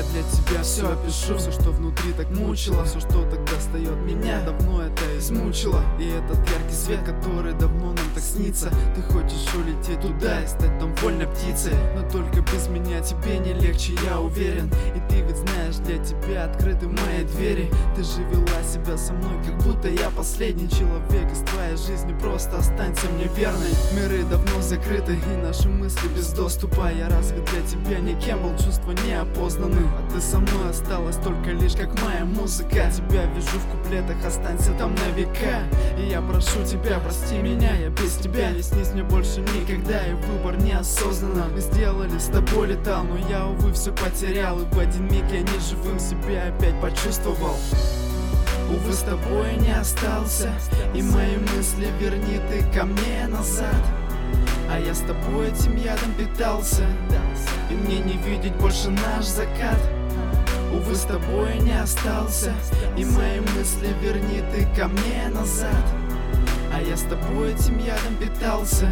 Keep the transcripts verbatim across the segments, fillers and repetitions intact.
я для тебя все опишу. Все, что внутри так мучило, все, что так достает меня, давно это измучило. И этот яркий свет, который давно нам так снится. Ты хочешь улететь туда и стать там вольной птицей, но только без меня тебе не легче, я уверен. И ты ведь знаешь, для тебя открыты мои двери. Ты же вела себя со мной, как будто я последний человек из твоей жизни. Просто останься мне верной. Миры давно закрыты и наши мысли без доступа. Я разве для тебя никем был, чувства неопознаны. А ты со мной осталась только лишь как моя музыка. Тебя вижу в куплетах, останься там на века. И я прошу тебя, прости меня, я без тебя не снись мне больше никогда. И выбор неосознанно мы сделали, с тобой летал, но я, увы, все потерял. И в один миг я неживым себя опять почувствовал. Увы, с тобой не остался, и мои мысли верни ты ко мне назад. А я с тобой этим ядом питался, и мне не видеть больше наш закат. Увы, с тобой не остался, и мои мысли верни ты ко мне назад. А я с тобой этим ядом питался,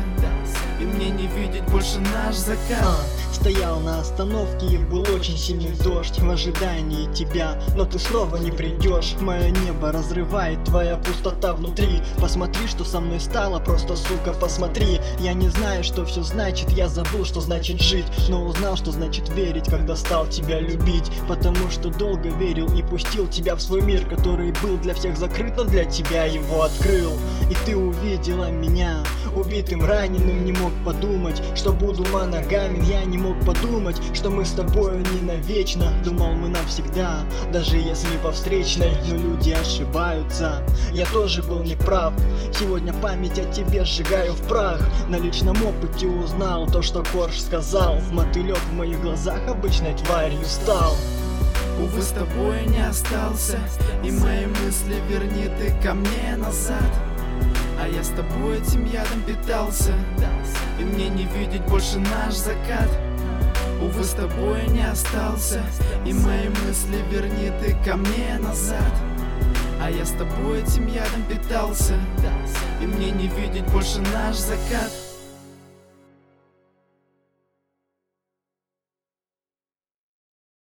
и мне не видеть больше наш закат. а, Стоял на остановке и был очень сильный дождь в ожидании тебя, но ты снова не придешь. Мое небо разрывает твоя пустота внутри. Посмотри, что со мной стало, просто, сука, посмотри. Я не знаю, что все значит, я забыл, что значит жить, но узнал, что значит верить, когда стал тебя любить. Потому что долго верил и пустил тебя в свой мир, который был для всех закрыт, но для тебя его открыл. И ты увидела меня убитым, раненым, не мог подумать, что буду моногамен. Я не мог подумать, что мы с тобою не навечно. Думал, мы навсегда, даже если по встречной. Но люди ошибаются, я тоже был неправ. Сегодня память о тебе сжигаю в прах. На личном опыте узнал то, что Корж сказал. Мотылек в моих глазах обычной тварью стал. Увы, с тобой не остался, и мои мысли верни ты ко мне назад. А я с тобой этим ядом питался, и мне не видеть больше наш закат. Увы, с тобой не остался, и мои мысли верни ты ко мне назад. А я с тобой этим ядом питался, и мне не видеть больше наш закат.